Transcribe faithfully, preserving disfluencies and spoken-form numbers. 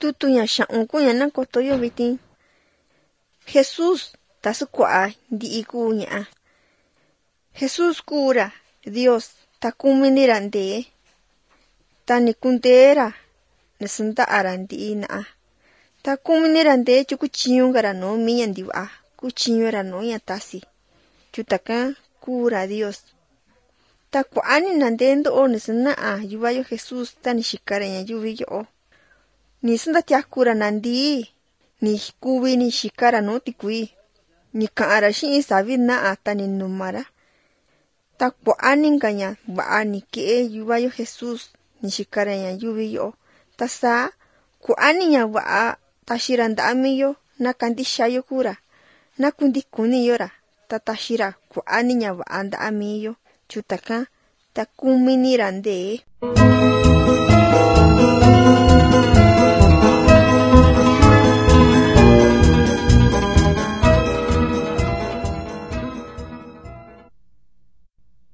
tutuña xa'un kuña na kotoyo vitin. Jesus tasukua ndi'i kuu ña'a. Jesus kuura Dios ta kuminira ndee. Ta ni kundera ni sanda'ara ndi'i na'a. Ta kuminira ndee chu kuchiñungara no miña ndiva'a. Kuchiñura no ña tasi. Chutaka kuura Dios. Ta kua'ani na ndee ndo'o ni sana'a yuvayo Jesus ta ni xikara ña yuvi yo'o. Ni sandatiakura na ndii. Ni kuvi ni xikara no tikui. Ni ka'ara xi'in savi na'a ta ni numara. Ta kua'ani ngaña va'a ni ke'e yuvayo Jesus ni xikara ña yuvi yo'o. Ta saa kua'ani ña va'a taxira nda'a miyo na kandixayo kura. Na kundikuni yora. Ta taxira kua'ani ña va'a nda'a miyo. Chutaka ta kuminira ndee.